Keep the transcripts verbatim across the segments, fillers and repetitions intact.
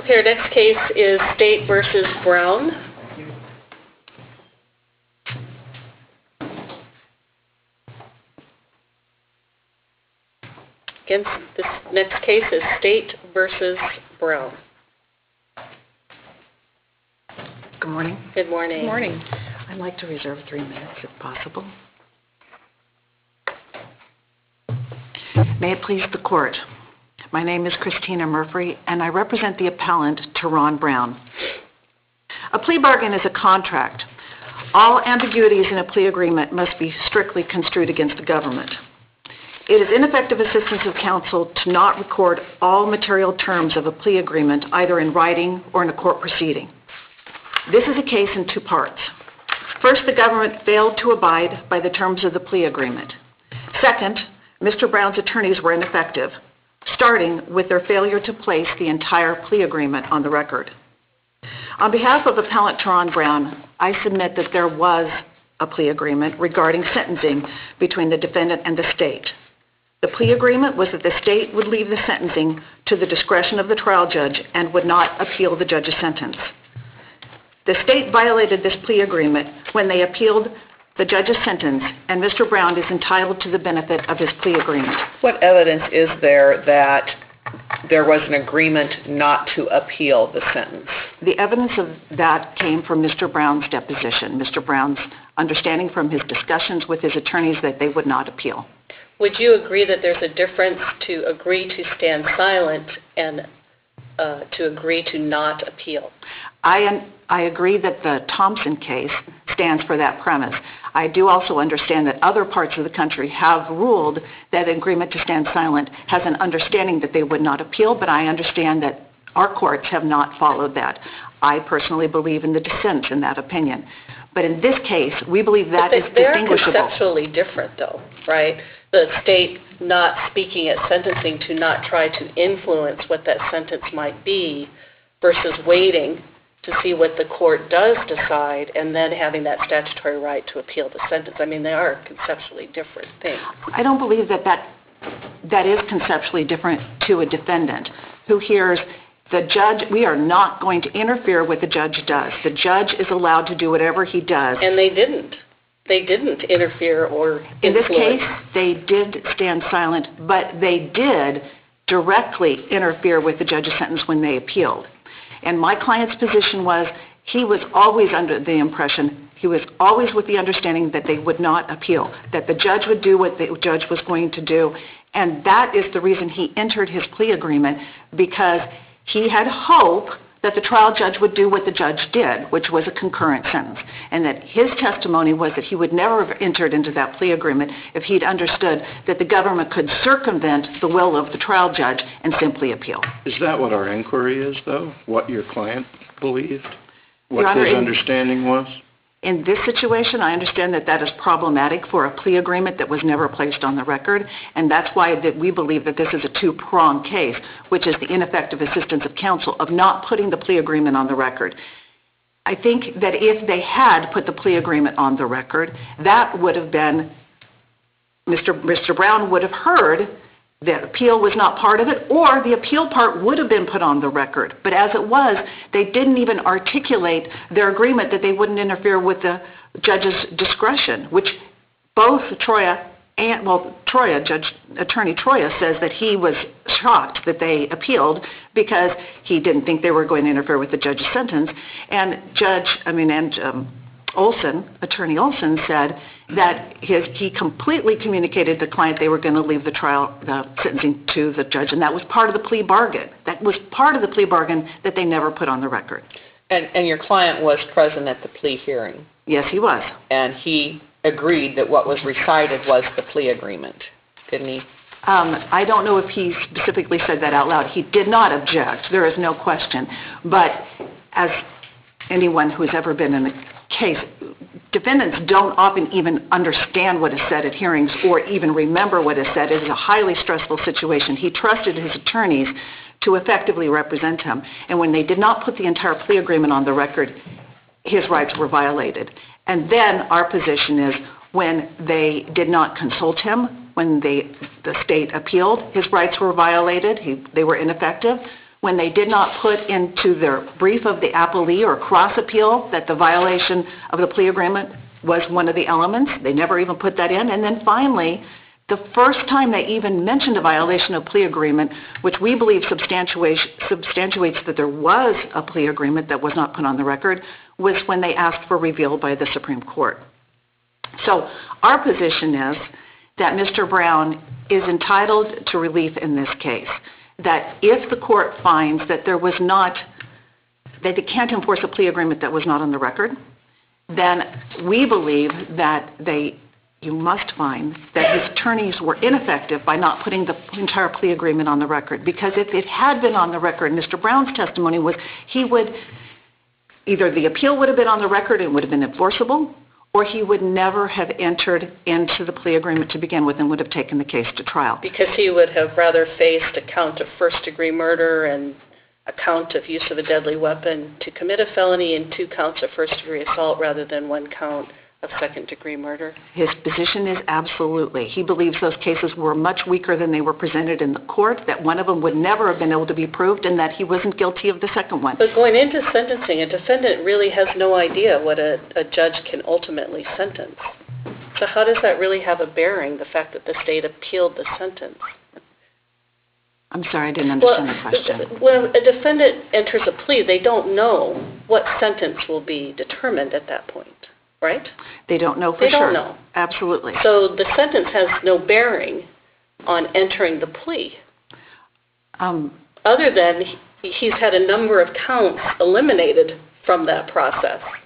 Okay, our next case is State versus Brown. Again, this next case is State versus Brown. Good morning. Good morning. Good morning. I'd like to reserve three minutes if possible. May it please the court. My name is Christina Murphy, and I represent the appellant, Teron Brown. A plea bargain is a contract. All ambiguities in a plea agreement must be strictly construed against the government. It is ineffective assistance of counsel to not record all material terms of a plea agreement either in writing or in a court proceeding. This is a case in two parts. First, the government failed to abide by the terms of the plea agreement. Second, Mister Brown's attorneys were ineffective, starting with their failure to place the entire plea agreement on the record. On behalf of appellant Teron Brown, I submit that there was a plea agreement regarding sentencing between the defendant and the state. The plea agreement was that the state would leave the sentencing to the discretion of the trial judge and would not appeal the judge's sentence. The state violated this plea agreement when they appealed the judge's sentence, and Mister Brown is entitled to the benefit of his plea agreement. What evidence is there that there was an agreement not to appeal the sentence? The evidence of that came from Mister Brown's deposition, Mister Brown's understanding from his discussions with his attorneys that they would not appeal. Would you agree that there's a difference to agree to stand silent and uh, to agree to not appeal? I, I agree that the Thompson case stands for that premise. I do also understand that other parts of the country have ruled that agreement to stand silent has an understanding that they would not appeal, but I understand that our courts have not followed that. I personally believe in the dissent in that opinion. But in this case, we believe that they, is distinguishable. They're conceptually different though, right? The state not speaking at sentencing to not try to influence what that sentence might be versus waiting to see what the court does decide and then having that statutory right to appeal the sentence. I mean, they are conceptually different things. I don't believe that that, that is conceptually different to a defendant who hears the judge, we are not going to interfere with what the judge does. The judge is allowed to do whatever he does. And they didn't. They didn't interfere or influence. In this case, they did stand silent, but they did directly interfere with the judge's sentence when they appealed. And my client's position was he was always under the impression, he was always with the understanding that they would not appeal, that the judge would do what the judge was going to do. And that is the reason he entered his plea agreement, because he had hope that the trial judge would do what the judge did, which was a concurrent sentence. And that his testimony was that he would never have entered into that plea agreement if he'd understood that the government could circumvent the will of the trial judge and simply appeal. Is that what our inquiry is, though? What your client believed? What Your Honor, his in, understanding was? In this situation, I understand that that is problematic for a plea agreement that was never placed on the record, and that's why that we believe that this is a two-pronged case, which is the ineffective assistance of counsel of not putting the plea agreement on the record. I think that if they had put the plea agreement on the record, that would have been, Mister Mister Brown would have heard that appeal was not part of it, or the appeal part would have been put on the record. But as it was, they didn't even articulate their agreement that they wouldn't interfere with the judge's discretion, which both Troya and, well, Troya, Judge Attorney Troya says that he was shocked that they appealed because he didn't think they were going to interfere with the judge's sentence. And Judge, I mean, and um, Olson, Attorney Olson said that his, he completely communicated to the client they were going to leave the trial, the sentencing to the judge, and that was part of the plea bargain. That was part of the plea bargain that they never put on the record. And, and your client was present at the plea hearing? Yes, he was. And he agreed that what was recited was the plea agreement, didn't he? Um, I don't know if he specifically said that out loud. He did not object, there is no question. But as anyone who's ever been in a case, defendants don't often even understand what is said at hearings or even remember what is said. It is a highly stressful situation. He trusted his attorneys to effectively represent him. And when they did not put the entire plea agreement on the record, his rights were violated. And then our position is when they did not consult him, when they, the state appealed, his rights were violated, he, they were ineffective. when they did not put into their brief of the appellee or cross appeal that the violation of the plea agreement was one of the elements. They never even put that in. And then finally, the first time they even mentioned a violation of plea agreement, which we believe substantiates, substantiates that there was a plea agreement that was not put on the record, was when they asked for reveal by the Supreme Court. So our position is that Mister Brown is entitled to relief in this case, that if the court finds that there was not, that they can't enforce a plea agreement that was not on the record, then we believe that they, you must find that his attorneys were ineffective by not putting the entire plea agreement on the record. Because if it had been on the record, Mister Brown's testimony was he would, either the appeal would have been on the record and would have been enforceable, or he would never have entered into the plea agreement to begin with and would have taken the case to trial. Because he would have rather faced a count of first-degree murder and a count of use of a deadly weapon to commit a felony and two counts of first-degree assault rather than one count of second-degree murder. His position is absolutely. He believes those cases were much weaker than they were presented in the court, that one of them would never have been able to be proved, and that he wasn't guilty of the second one. But going into sentencing, a defendant really has no idea what a, a judge can ultimately sentence. So how does that really have a bearing, the fact that the state appealed the sentence? I'm sorry, I didn't understand well, the question. When a defendant enters a plea, they don't know what sentence will be determined at that point, right? They don't know for they sure. They don't know. Absolutely. So the sentence has no bearing on entering the plea. Um, other than he, he's had a number of counts eliminated from that process.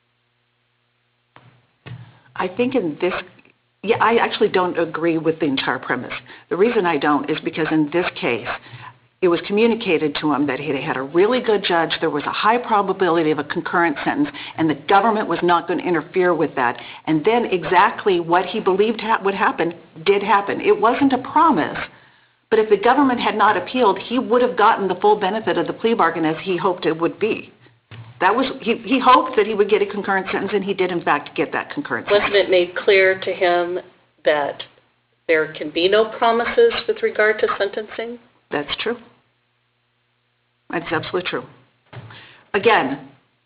I think in this, yeah, I actually don't agree with the entire premise. The reason I don't is because in this case, it was communicated to him that he had a really good judge, there was a high probability of a concurrent sentence, and the government was not going to interfere with that. And then exactly what he believed ha- would happen did happen. It wasn't a promise, but if the government had not appealed, he would have gotten the full benefit of the plea bargain as he hoped it would be. That was, he, he hoped that he would get a concurrent sentence, and he did in fact get that concurrent sentence. Wasn't it made clear to him that there can be no promises with regard to sentencing? That's true. That's absolutely true. Again,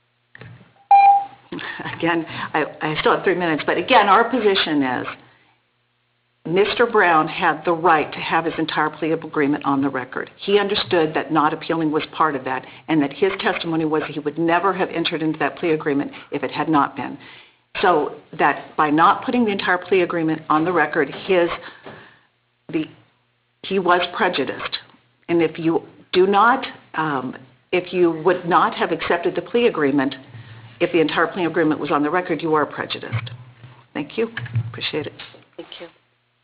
again, I, I still have three minutes, but again, our position is Mister Brown had the right to have his entire plea agreement on the record. He understood that not appealing was part of that, and that his testimony was he would never have entered into that plea agreement if it had not been. So that by not putting the entire plea agreement on the record, his, the, he was prejudiced. And if you do not, um, if you would not have accepted the plea agreement, if the entire plea agreement was on the record, you are prejudiced. Thank you. Appreciate it. Thank you.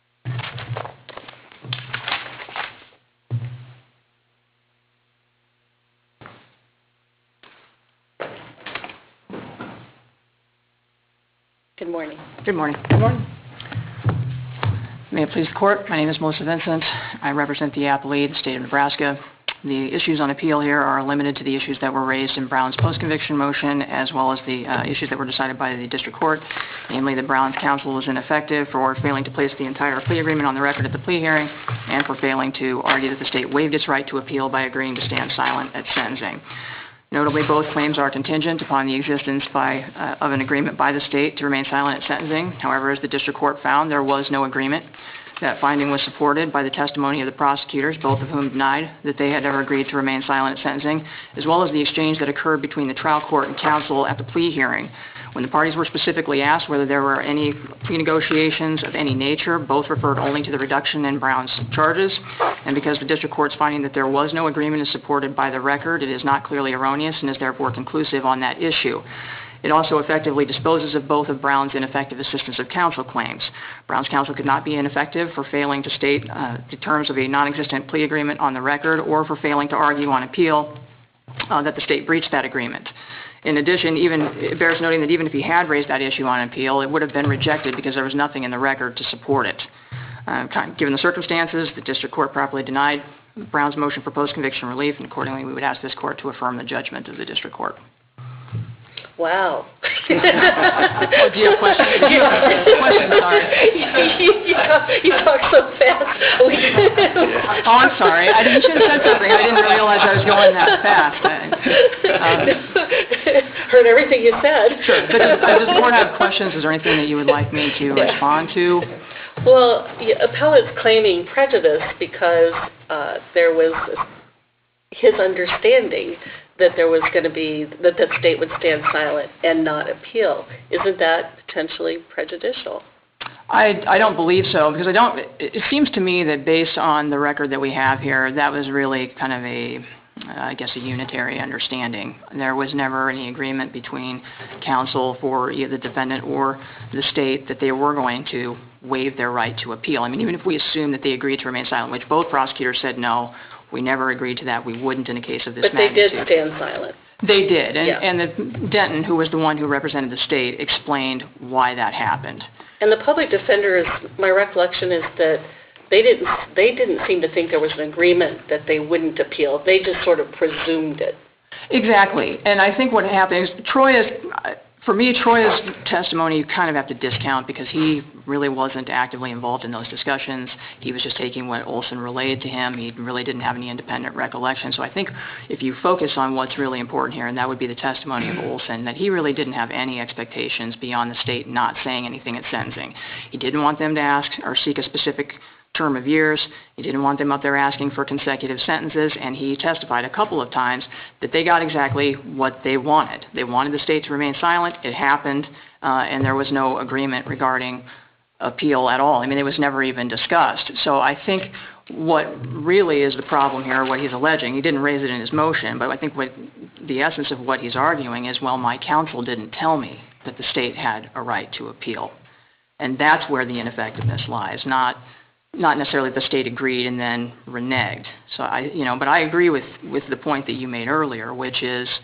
Good morning. Good morning. Good morning. May it please the court, my name is Melissa Vincent. I represent the appellee, the state of Nebraska. The issues on appeal here are limited to the issues that were raised in Brown's post-conviction motion, as well as the uh, issues that were decided by the district court, namely that Brown's counsel was ineffective for failing to place the entire plea agreement on the record at the plea hearing, and for failing to argue that the state waived its right to appeal by agreeing to stand silent at sentencing. Notably, both claims are contingent upon the existence by, uh, of an agreement by the state to remain silent at sentencing. However, as the district court found, there was no agreement. That finding was supported by the testimony of the prosecutors, both of whom denied that they had ever agreed to remain silent at sentencing, as well as the exchange that occurred between the trial court and counsel at the plea hearing. When the parties were specifically asked whether there were any plea negotiations of any nature, both referred only to the reduction in Brown's charges. And because the district court's finding that there was no agreement is supported by the record, it is not clearly erroneous and is therefore conclusive on that issue. It also effectively disposes of both of Brown's ineffective assistance of counsel claims. Brown's counsel could not be ineffective for failing to state uh, the terms of a non-existent plea agreement on the record, or for failing to argue on appeal uh, that the state breached that agreement. In addition, even it bears noting that even if he had raised that issue on appeal, it would have been rejected because there was nothing in the record to support it. Uh, given the circumstances, the district court properly denied Brown's motion for post-conviction relief, and accordingly we would ask this court to affirm the judgment of the district court. Wow. Oh, do you have questions? Do you have questions? Sorry. you, you, talk, you talk so fast. We, Oh, I'm sorry. I didn't, you should have said something. I didn't realize I was going that fast. I- Heard everything you said. Sure. But does, uh, does the board have questions? Is there anything that you would like me to Yeah. respond to? Well, the appellate's claiming prejudice because uh, there was his understanding that there was going to be, that the state would stand silent and not appeal. Isn't that potentially prejudicial? I, I don't believe so, because I don't, it it seems to me that based on the record that we have here, that was really kind of a, uh, I guess, a unitary understanding. There was never any agreement between counsel for either the defendant or the state that they were going to waive their right to appeal. I mean, even if we assume that they agreed to remain silent, which both prosecutors said no, we never agreed to that, we wouldn't in a case of this But they magnitude. did stand silent. They did, and, Yeah. and the, Denton, who was the one who represented the state, explained why that happened. And the public defender is, my recollection is that they didn't, they didn't seem to think there was an agreement that they wouldn't appeal. They just sort of presumed it. Exactly, and I think what happened is Troy is, for me, Troy's testimony you kind of have to discount because he really wasn't actively involved in those discussions. He was just taking what Olson relayed to him. He really didn't have any independent recollection. So I think if you focus on what's really important here, and that would be the testimony of Olson, that he really didn't have any expectations beyond the state not saying anything at sentencing. He didn't want them to ask or seek a specific term of years. He didn't want them up there asking for consecutive sentences, and he testified a couple of times that they got exactly what they wanted. They wanted the state to remain silent. It happened, uh, and there was no agreement regarding appeal at all. I mean, it was never even discussed. So I think what really is the problem here, what he's alleging, he didn't raise it in his motion, but I think what the essence of what he's arguing is, well, my counsel didn't tell me that the state had a right to appeal. And that's where the ineffectiveness lies, not not necessarily the state agreed and then reneged. So I, you know, but I agree with, with the point that you made earlier, which is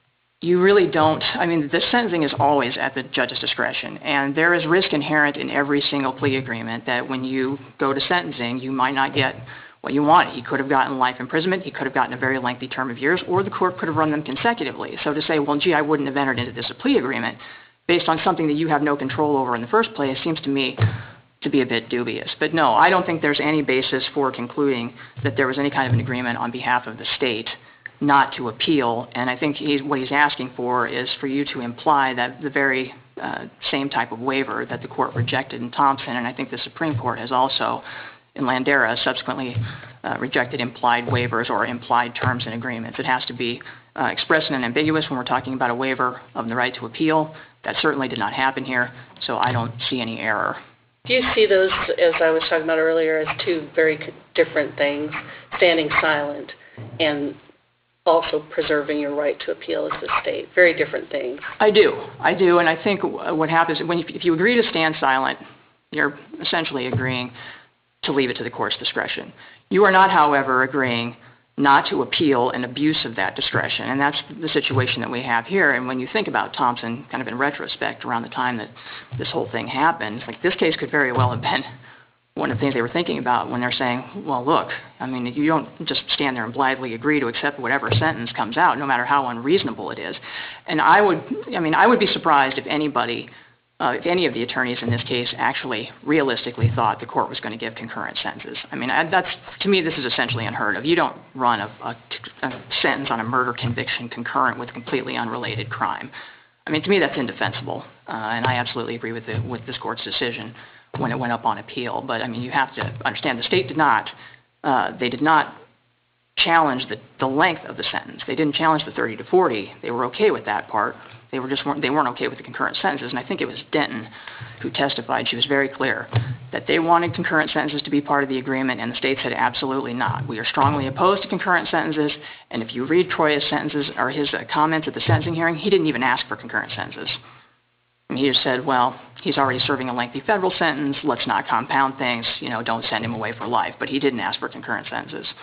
you really don't, I mean, the sentencing is always at the judge's discretion, and there is risk inherent in every single plea agreement that when you go to sentencing, you might not get what you want. He could have gotten life imprisonment, he could have gotten a very lengthy term of years, or the court could have run them consecutively. So to say, well, gee, I wouldn't have entered into this plea agreement based on something that you have no control over in the first place seems to me to be a bit dubious. But no, I don't think there's any basis for concluding that there was any kind of an agreement on behalf of the state not to appeal. And I think he's, what he's asking for is for you to imply that the very uh, same type of waiver that the court rejected in Thompson, and I think the Supreme Court has also, in Landera, subsequently uh, rejected implied waivers or implied terms and agreements. It has to be uh, express and ambiguous when we're talking about a waiver of the right to appeal. That certainly did not happen here, so I don't see any error. Do you see those, as I was talking about earlier, as two very different things, standing silent and also preserving your right to appeal as the state? Very different things. I do. I do, and I think what happens, when you, if you agree to stand silent, you're essentially agreeing to leave it to the court's discretion. You are not, however, agreeing not to appeal an abuse of that discretion, and that's the situation that we have here. And when you think about Thompson, kind of in retrospect, around the time that this whole thing happened, it's like this case could very well have been one of the things they were thinking about when they're saying, well, look, I mean, you don't just stand there and blithely agree to accept whatever sentence comes out, no matter how unreasonable it is. And I would, I mean, I would be surprised if anybody Uh, if any of the attorneys in this case actually realistically thought the court was going to give concurrent sentences. I mean, I, that's, to me, this is essentially unheard of. You don't run a, a, a sentence on a murder conviction concurrent with a completely unrelated crime. I mean, to me, that's indefensible, uh, and I absolutely agree with, the, with this court's decision when it went up on appeal. But, I mean, you have to understand the state did not, uh, they did not challenge the, the length of the sentence. They didn't challenge the thirty to forty. They were okay with that part. They were just weren't, they weren't okay with the concurrent sentences, and I think it was Denton who testified. She was very clear that they wanted concurrent sentences to be part of the agreement, and the state said absolutely not. We are strongly opposed to concurrent sentences, and if you read Troy's sentences or his uh, comments at the sentencing hearing, he didn't even ask for concurrent sentences. And he just said, well, he's already serving a lengthy federal sentence, let's not compound things, you know, don't send him away for life. But he didn't ask for concurrent sentences.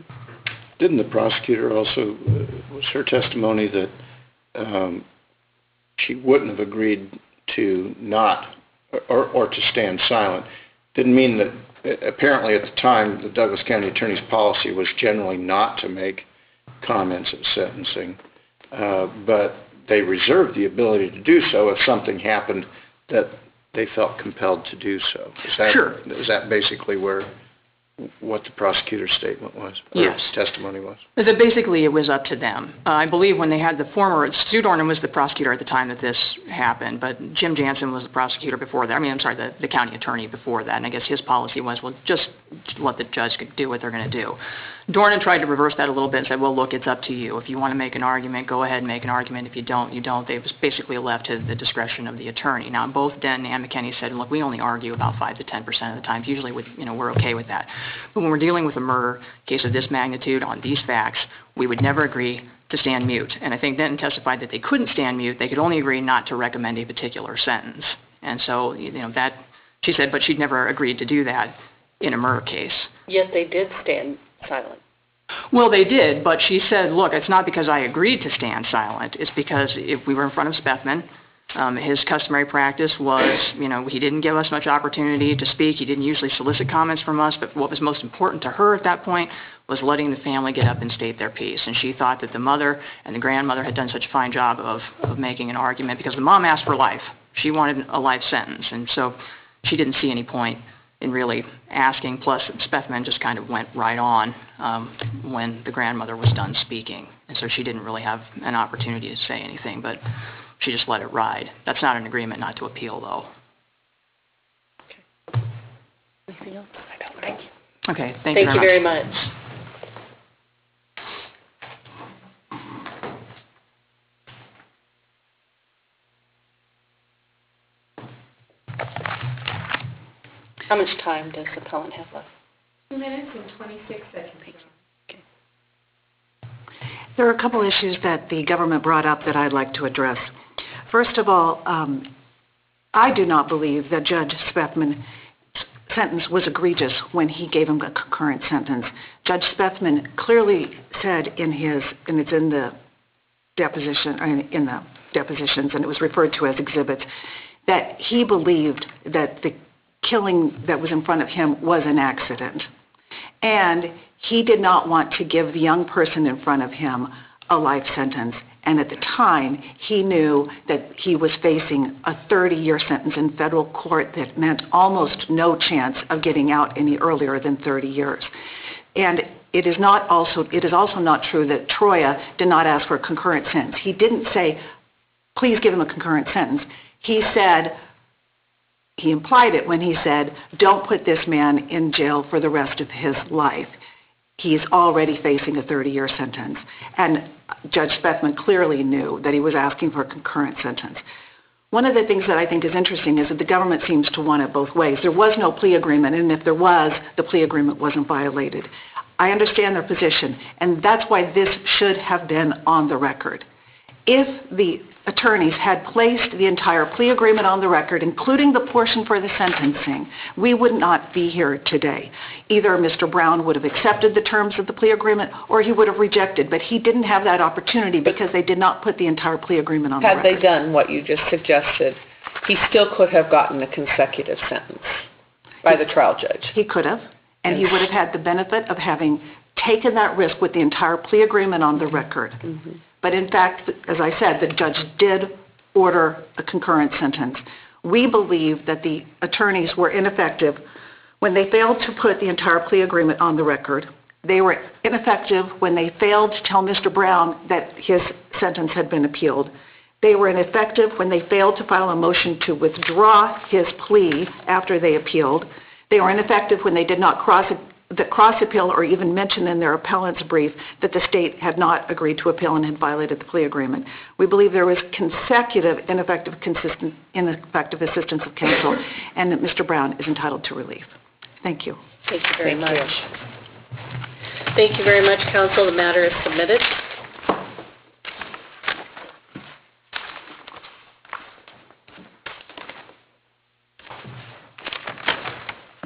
Didn't the prosecutor also, uh, was her testimony that um, she wouldn't have agreed to not, or, or to stand silent? Didn't mean that, apparently at the time, the Douglas County Attorney's policy was generally not to make comments at sentencing, uh, but they reserved the ability to do so if something happened that they felt compelled to do so. Is that, Sure. Is that basically where what the prosecutor's statement was? Or Yes. testimony was? That basically it was up to them. Uh, I believe when they had the former, Stu Dornan was the prosecutor at the time that this happened, but Jim Jansen was the prosecutor before that. I mean, I'm sorry, the, the county attorney before that. And I guess his policy was, well, just let the judge do what they're going to do. Dornan tried to reverse that a little bit and said, well, look, it's up to you. If you want to make an argument, go ahead and make an argument. If you don't, you don't. They was basically left to the discretion of the attorney. Now, both Den and McKinney said, look, we only argue about five to ten percent of the time. Usually, with, you know, we're okay with that. But when we're dealing with a murder case of this magnitude on these facts, we would never agree to stand mute. And I think Denton testified that they couldn't stand mute. They could only agree not to recommend a particular sentence. And so, you know, that, she said, but she'd never agreed to do that in a murder case. Yet they did stand silent. Well, they did, but she said, look, it's not because I agreed to stand silent. It's because if we were in front of Spethman, um, his customary practice was, you know, he didn't give us much opportunity to speak. He didn't usually solicit comments from us, but what was most important to her at that point was letting the family get up and state their piece. And she thought that the mother and the grandmother had done such a fine job of, of making an argument because the mom asked for life. She wanted a life sentence, and so she didn't see any point in really asking. Plus, Spethman just kind of went right on um, when the grandmother was done speaking. And so she didn't really have an opportunity to say anything, but she just let it ride. That's not an agreement not to appeal, though. Okay. Anything else? I don't. Thank you. Okay, thank you Thank very you much. very much. How much time does the appellant have left? Two minutes and twenty-six seconds. Okay. There are a couple issues that the government brought up that I'd like to address. First of all, um, I do not believe that Judge Spethman's sentence was egregious when he gave him a concurrent sentence. Judge Spethman clearly said in his, and it's in the deposition, or in the depositions, and it was referred to as exhibits, that he believed that the killing that was in front of him was an accident. And he did not want to give the young person in front of him a life sentence. And at the time, he knew that he was facing a thirty-year sentence in federal court that meant almost no chance of getting out any earlier than thirty years. And it is not also, it is also not true that Troia did not ask for a concurrent sentence. He didn't say, please give him a concurrent sentence. He said, he implied it when he said, don't put this man in jail for the rest of his life. He's already facing a thirty-year sentence. And Judge Spethman clearly knew that he was asking for a concurrent sentence. One of the things that I think is interesting is that the government seems to want it both ways. There was no plea agreement, and if there was, the plea agreement wasn't violated. I understand their position, and that's why this should have been on the record. If the attorneys had placed the entire plea agreement on the record, including the portion for the sentencing, we would not be here today. Either Mister Brown would have accepted the terms of the plea agreement or he would have rejected, but he didn't have that opportunity because they did not put the entire plea agreement on the record. Had they done what you just suggested, he still could have gotten a consecutive sentence by the trial judge. He could have, and he would have had the benefit of having taken that risk with the entire plea agreement on the record. Mm-hmm. But in fact, as I said, the judge did order a concurrent sentence. We believe that the attorneys were ineffective when they failed to put the entire plea agreement on the record. They were ineffective when they failed to tell Mister Brown that his sentence had been appealed. They were ineffective when they failed to file a motion to withdraw his plea after they appealed. They were ineffective when they did not cross the cross appeal or even mention in their appellant's brief that the state had not agreed to appeal and had violated the plea agreement. We believe there was consecutive ineffective, consistent, ineffective assistance of counsel, and that Mister Brown is entitled to relief. Thank you. Thank you very Thank much. You. Thank you very much, counsel. The matter is submitted.